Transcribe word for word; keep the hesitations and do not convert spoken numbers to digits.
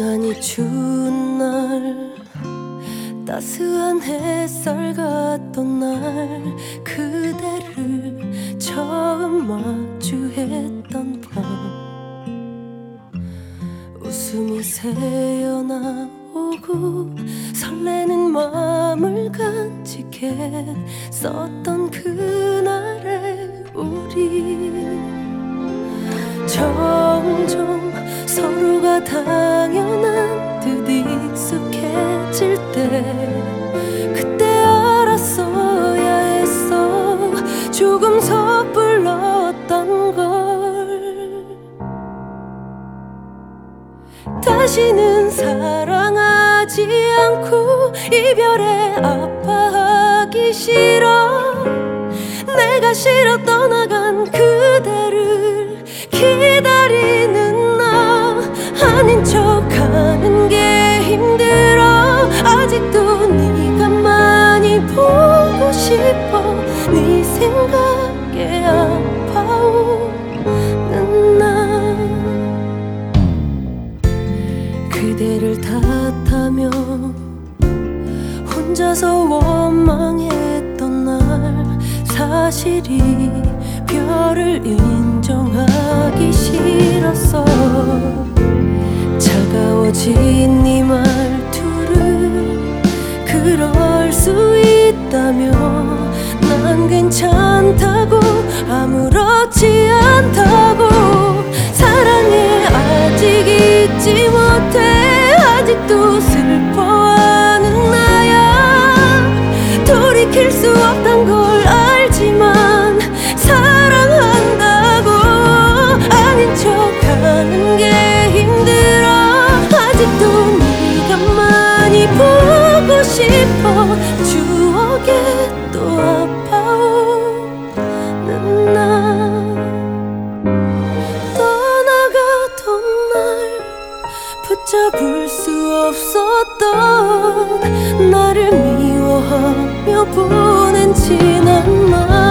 유난히 추운 날, 따스한 햇살 같던 날, 그대를 처음 마주했던 밤, 웃음이 새어나오고 설레는 마음을 간직했었던 그날의 우리. 점점 서로가 당연한 듯 익숙해질 때, 그때 알았어야 했어, 조금 섣불렀던 걸. 다시는 사랑하지 않고 이별에 아파하기 싫어. 내가 싫어 떠나간 그대를 기다리는 나, 아닌 척하는 게 힘들어. 아직도 네가 많이 보고 싶어. 네 생각에 아파오는 나. 그대를 탓하며 혼자서 원망했던 날, 사실이 별을 인정하기 싫었어. 차가워진 네 말투를 그럴 수 있다며, 난 괜찮다고 아무렇지 않다고. 사랑해 아직 잊지 못해, 아직도 슬퍼하는 나야. 돌이킬 수 없단 걸 알지만 사랑한다고. 아닌 척하는 게 힘들어. 아직도 네가 많이 보고 싶어. 추억에 또 아파오는 나. 떠나가던 날 붙잡을 수 없었던, 나를 미워하며 보낸 지난 날.